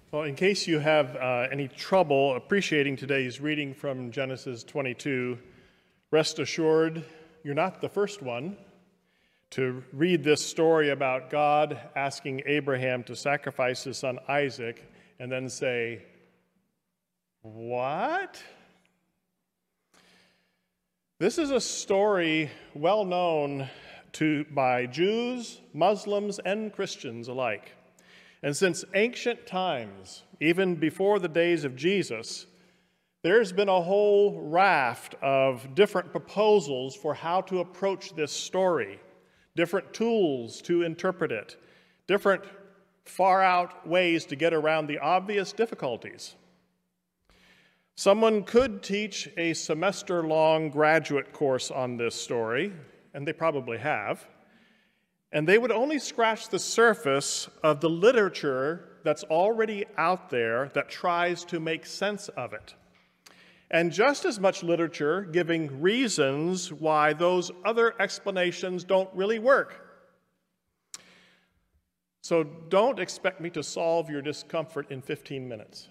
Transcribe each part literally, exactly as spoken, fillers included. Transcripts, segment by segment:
Well, in case you have uh, any trouble appreciating today's reading from Genesis twenty-two, rest assured you're not the first one to read this story about God asking Abraham to sacrifice his son Isaac and then say, "What?" This is a story well known to by Jews, Muslims, and Christians alike. And since ancient times, even before the days of Jesus, there's been a whole raft of different proposals for how to approach this story, different tools to interpret it, different far-out ways to get around the obvious difficulties. Someone could teach a semester-long graduate course on this story, and they probably have, and they would only scratch the surface of the literature that's already out there that tries to make sense of it. And just as much literature giving reasons why those other explanations don't really work. So don't expect me to solve your discomfort in fifteen minutes.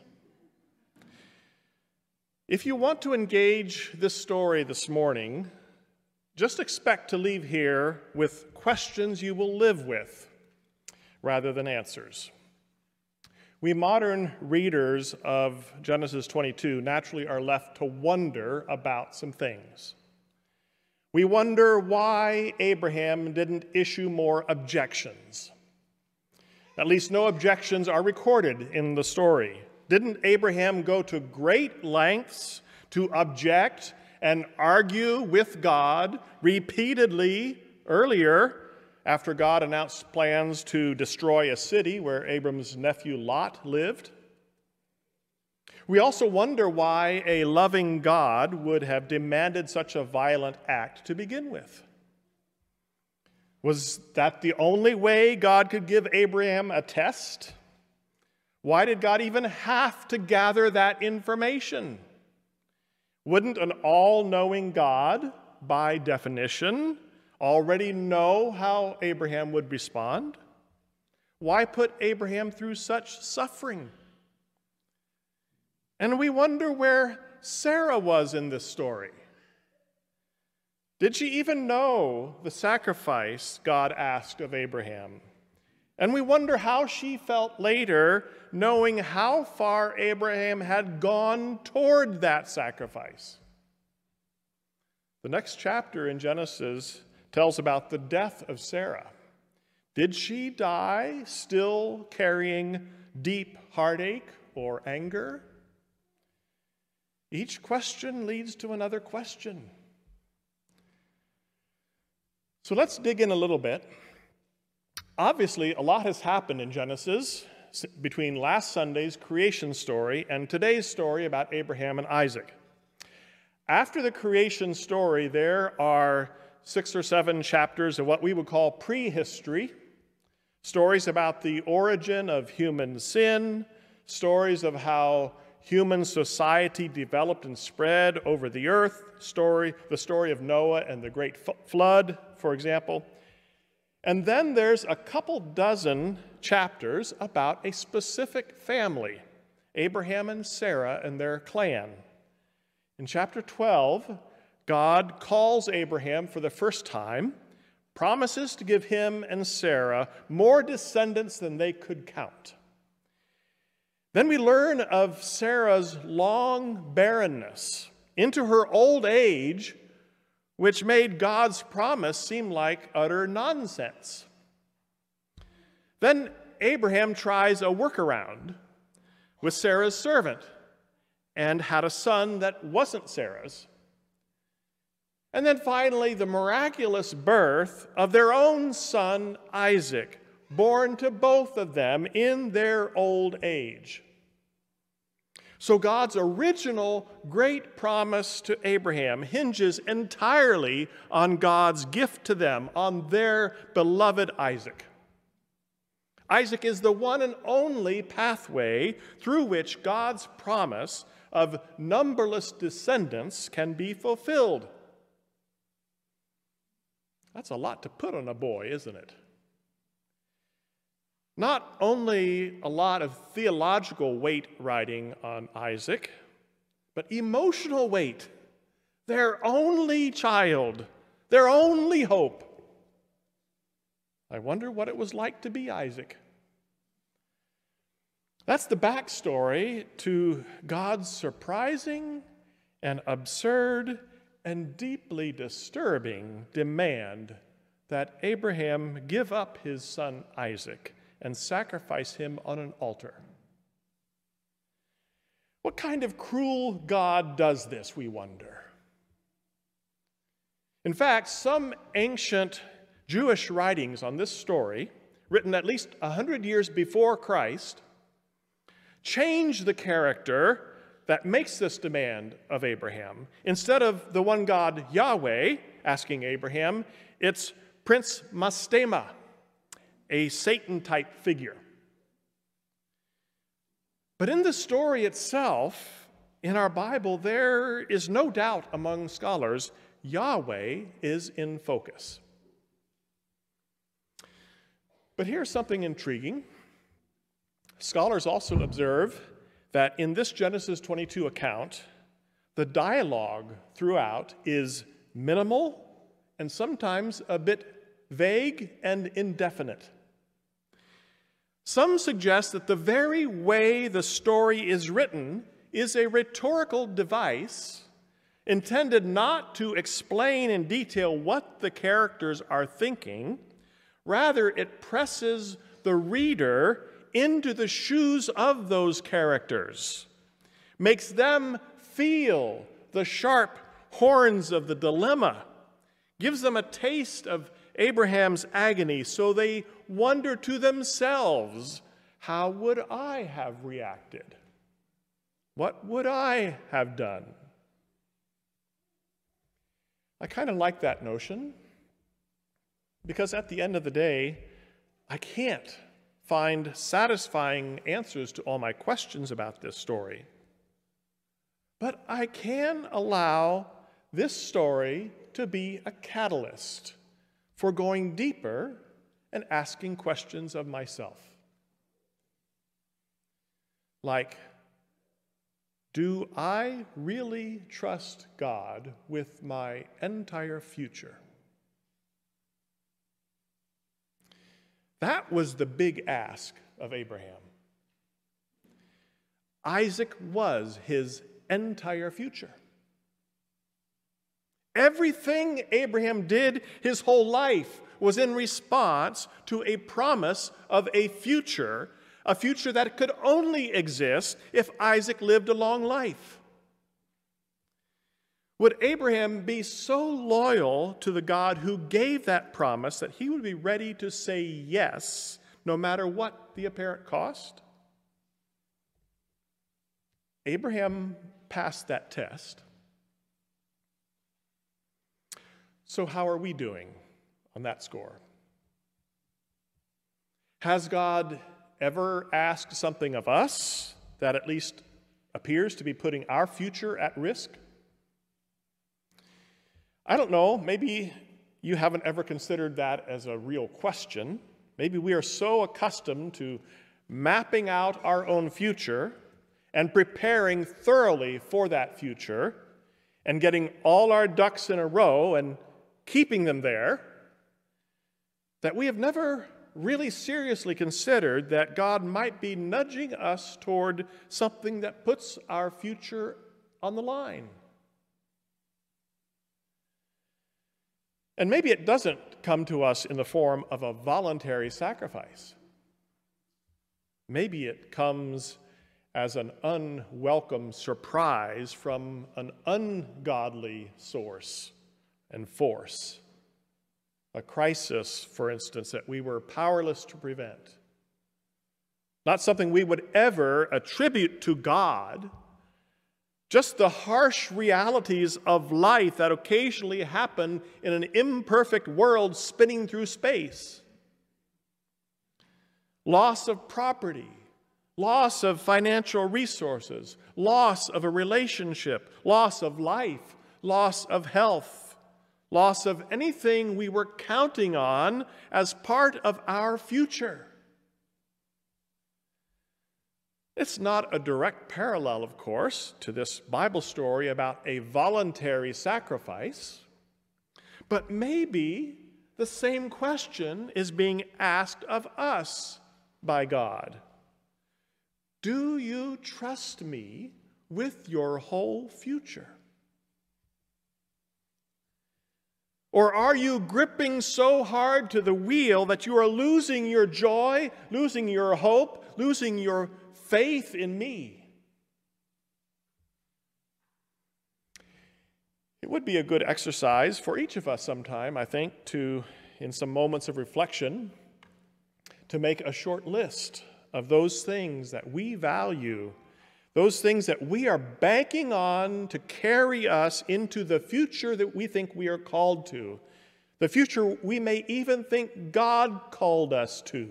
If you want to engage this story this morning, just expect to leave here with questions you will live with rather than answers. We modern readers of Genesis twenty-two naturally are left to wonder about some things. We wonder why Abraham didn't issue more objections. At least no objections are recorded in the story. Didn't Abraham go to great lengths to object and argue with God repeatedly earlier after God announced plans to destroy a city where Abram's nephew Lot lived? We also wonder why a loving God would have demanded such a violent act to begin with. Was that the only way God could give Abraham a test? Why did God even have to gather that information? Wouldn't an all-knowing God, by definition, already know how Abraham would respond? Why put Abraham through such suffering? And we wonder where Sarah was in this story. Did she even know the sacrifice God asked of Abraham? And we wonder how she felt later, knowing how far Abraham had gone toward that sacrifice. The next chapter in Genesis tells about the death of Sarah. Did she die still carrying deep heartache or anger? Each question leads to another question. So let's dig in a little bit. Obviously, a lot has happened in Genesis between last Sunday's creation story and today's story about Abraham and Isaac. After the creation story, there are six or seven chapters of what we would call prehistory, stories about the origin of human sin, stories of how human society developed and spread over the earth, story, the story of Noah and the great flood, for example. And then there's a couple dozen chapters about a specific family, Abraham and Sarah and their clan. In chapter twelve, God calls Abraham for the first time, promises to give him and Sarah more descendants than they could count. Then we learn of Sarah's long barrenness into her old age, which made God's promise seem like utter nonsense. Then Abraham tries a workaround with Sarah's servant and had a son that wasn't Sarah's. And then finally, the miraculous birth of their own son, Isaac, born to both of them in their old age. So God's original great promise to Abraham hinges entirely on God's gift to them, on their beloved Isaac. Isaac is the one and only pathway through which God's promise of numberless descendants can be fulfilled. That's a lot to put on a boy, isn't it? not only a lot of theological weight riding on Isaac, but emotional weight. Their only child, their only hope. I wonder what it was like to be Isaac. That's the backstory to God's surprising and absurd and deeply disturbing demand that Abraham give up his son Isaac and sacrifice him on an altar. What kind of cruel God does this, we wonder? In fact, some ancient Jewish writings on this story, written at least a hundred years before Christ, change the character that makes this demand of Abraham. Instead of the one God Yahweh asking Abraham, it's Prince Mastema, a Satan-type figure. But in the story itself, in our Bible, there is no doubt among scholars, Yahweh is in focus. But here's something intriguing. Scholars also observe that in this Genesis twenty-two account, the dialogue throughout is minimal and sometimes a bit vague and indefinite. Some suggest that the very way the story is written is a rhetorical device intended not to explain in detail what the characters are thinking. Rather, it presses the reader into the shoes of those characters, makes them feel the sharp horns of the dilemma, gives them a taste of Abraham's agony, so they wonder to themselves, how would I have reacted? What would I have done? I kind of like that notion, because at the end of the day, I can't find satisfying answers to all my questions about this story. But I can allow this story to be a catalyst for going deeper and asking questions of myself. Like, do I really trust God with my entire future? That was the big ask of Abraham. Isaac was his entire future. Everything Abraham did his whole life was in response to a promise of a future, a future that could only exist if Isaac lived a long life. Would Abraham be so loyal to the God who gave that promise that he would be ready to say yes, no matter what the apparent cost? Abraham passed that test. So how are we doing on that score? Has God ever asked something of us that at least appears to be putting our future at risk? I don't know, maybe you haven't ever considered that as a real question. Maybe we are so accustomed to mapping out our own future and preparing thoroughly for that future and getting all our ducks in a row and keeping them there, that we have never really seriously considered that God might be nudging us toward something that puts our future on the line. And maybe it doesn't come to us in the form of a voluntary sacrifice. Maybe it comes as an unwelcome surprise from an ungodly source and force. A crisis, for instance, that we were powerless to prevent. Not something we would ever attribute to God, just the harsh realities of life that occasionally happen in an imperfect world spinning through space. Loss of property, loss of financial resources, loss of a relationship, loss of life, loss of health, loss of anything we were counting on as part of our future. It's not a direct parallel, of course, to this Bible story about a voluntary sacrifice, but maybe the same question is being asked of us by God. Do you trust me with your whole future? Or are you gripping so hard to the wheel that you are losing your joy, losing your hope, losing your faith in me? It would be a good exercise for each of us sometime, I think, to, in some moments of reflection, to make a short list of those things that we value, those things that we are banking on to carry us into the future that we think we are called to, the future we may even think God called us to.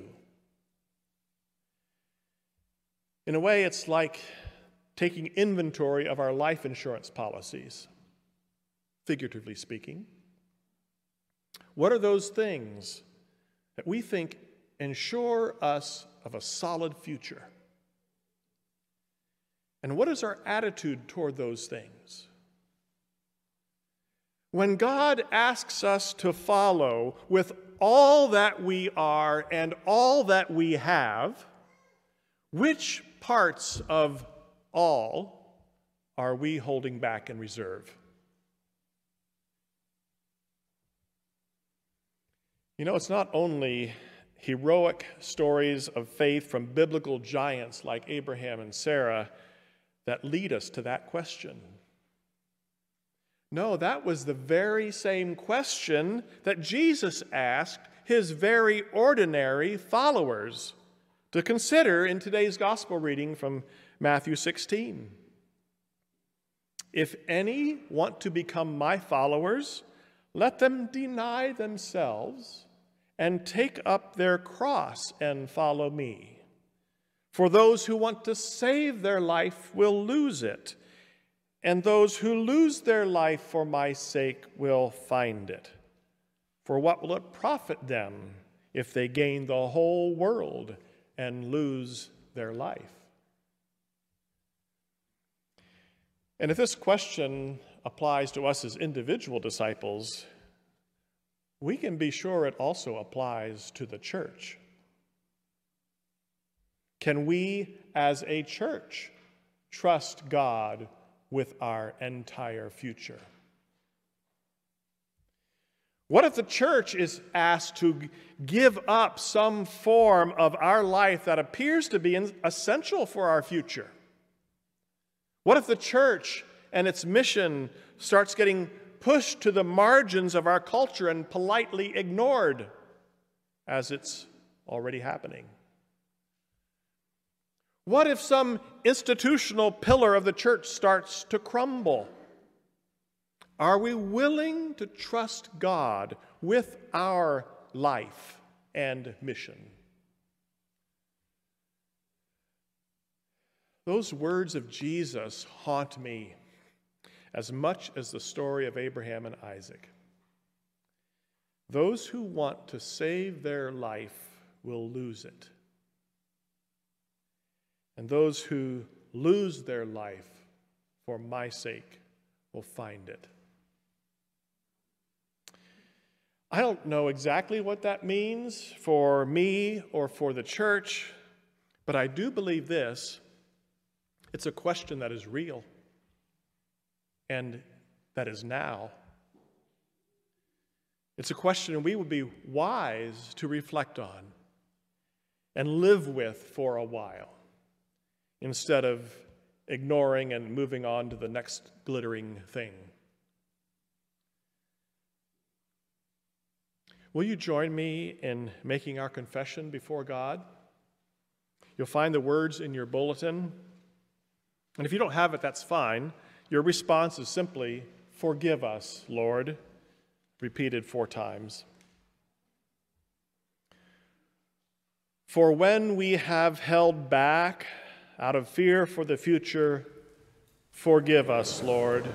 In a way, it's like taking inventory of our life insurance policies, figuratively speaking. What are those things that we think ensure us of a solid future? And what is our attitude toward those things? When God asks us to follow with all that we are and all that we have, which parts of all are we holding back in reserve? You know, it's not only heroic stories of faith from biblical giants like Abraham and Sarah that lead us to that question. No, that was the very same question that Jesus asked his very ordinary followers to consider in today's gospel reading from Matthew sixteen. If any want to become my followers, let them deny themselves and take up their cross and follow me. For those who want to save their life will lose it, and those who lose their life for my sake will find it. For what will it profit them if they gain the whole world and lose their life? And if this question applies to us as individual disciples, we can be sure it also applies to the church. Can we, as a church, trust God with our entire future? What if the church is asked to give up some form of our life that appears to be essential for our future? What if the church and its mission starts getting pushed to the margins of our culture and politely ignored, as it's already happening? What if some institutional pillar of the church starts to crumble? Are we willing to trust God with our life and mission? Those words of Jesus haunt me as much as the story of Abraham and Isaac. Those who want to save their life will lose it. And those who lose their life for my sake will find it. I don't know exactly what that means for me or for the church, but I do believe this. It's a question that is real and that is now. It's a question we would be wise to reflect on and live with for a while, instead of ignoring and moving on to the next glittering thing. Will you join me in making our confession before God? You'll find the words in your bulletin. And if you don't have it, that's fine. Your response is simply, "Forgive us, Lord," repeated four times. For when we have held back out of fear for the future, forgive us, Lord.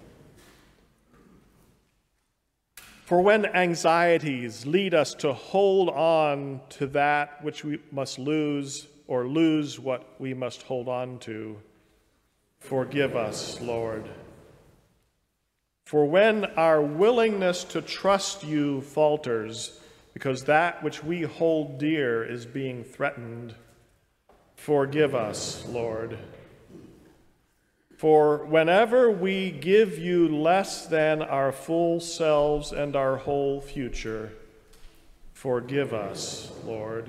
For when anxieties lead us to hold on to that which we must lose or lose what we must hold on to. Forgive us, Lord. For when our willingness to trust you falters, because that which we hold dear is being threatened, forgive us, Lord. For whenever we give you less than our full selves and our whole future, forgive us, Lord.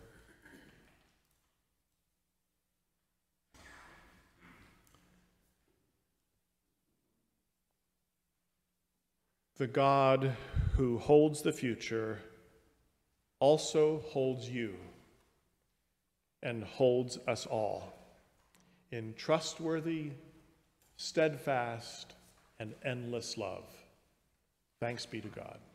The God who holds the future also holds you and holds us all in trustworthy, steadfast, and endless love. Thanks be to God.